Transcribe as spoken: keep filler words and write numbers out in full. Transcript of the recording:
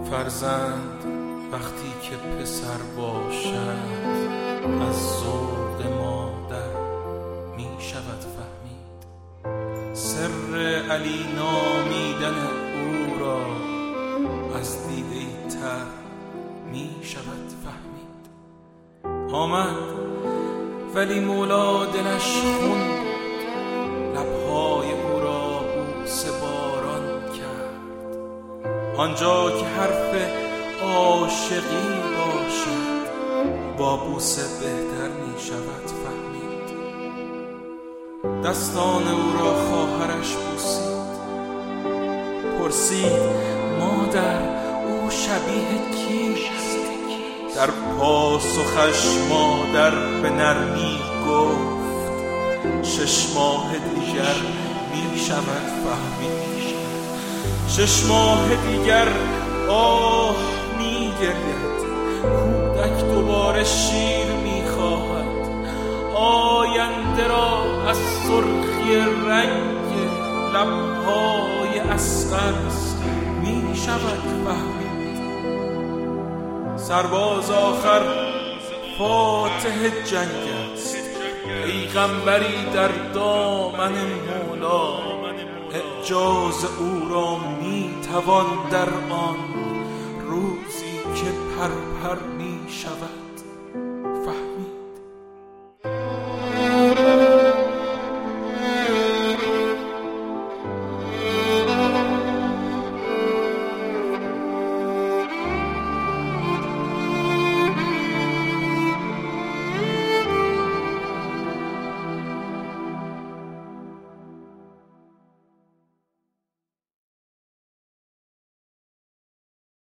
فرزند وقتی که پسر باشد از ذوق مادر می شود فهمید. سر علی نامیدن او را از دیده تر می شود فهمید. آمد ولی مولا دلش خون، لبهای او را بوسه باران کرد. آنجا که حرف عاشقی باشد با بوسه بهتر می شود فهمید. دستان او را خواهرش بوسید، پرسید مادر او شبیه کیست؟ در پاسخش مادر به نرمی گفت شش ماه دیگر می شود فهمید. شش ماه دیگر آه می گرید، کودک دوباره شیر می خواهد. آینده را از سرخی رنگ لبهای اصغر می شود فهمید. سرباز آخر فاتح جنگ است، پیغمبری در دامن مولا. اعجاز او را می توان در آن روزی که پرپر می شود